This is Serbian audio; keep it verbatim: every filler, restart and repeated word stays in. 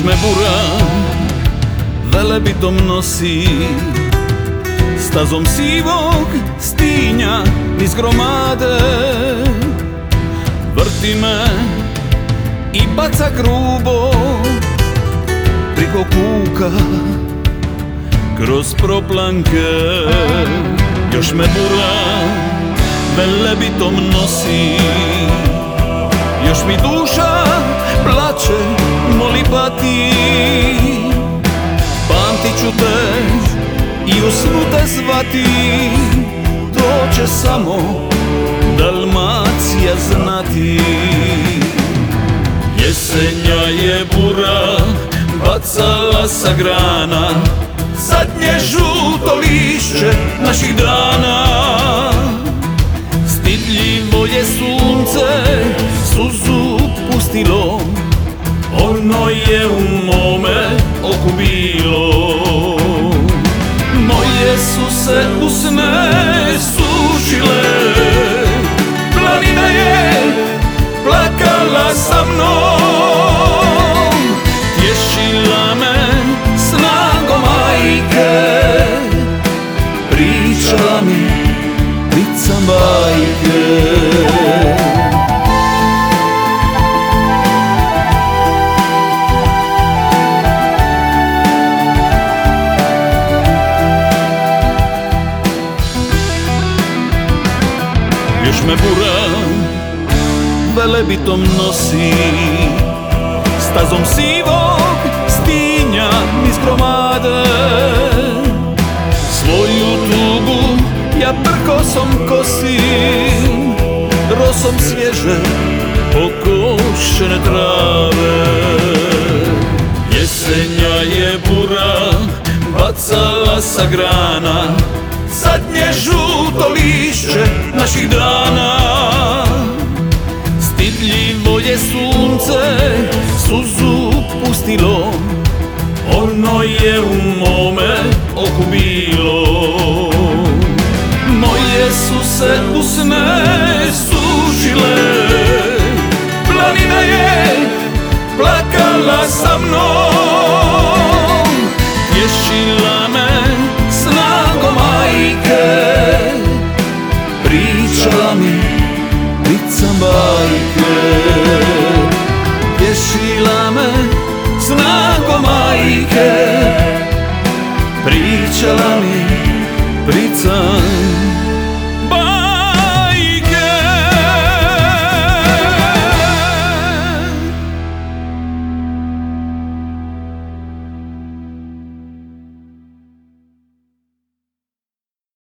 me bura velebitom nosi, stazom sivog stinja niz gromade. Vrti me i baca grubo priko kuka kroz proplanke. Još me bura velebitom nosi, još mi duša plače, moli pa ti. Pamtit ću te i u snu te zvati, to će samo Dalmacija znati. Jesenja je bura bacala sa grana zadnje žuto lišće naših dana. Stidljivo je sunce suzu pustilo, ono je u mome oku bilo. Moje su se usne sušile, planina je plakala sa mnom, tješila me snagom majke, pričala mi prica bajke. Još me bura velebitom nosi, stazom sivog stinja niz gromade. Svoju tugu ja prkosom kosim, rosom svježe pokošene trave. Jesenja je bura bacala sa grana zadnje žuto lišće naših dana. Stidljivo je sunce suzu pustilo, ono je u mome oku bilo. Moje su se usne sušile, planina je plakala sa mnom, tješila me snagom majke, pričala mi prica bajke. Tješila me snagom majke, pričala mi prica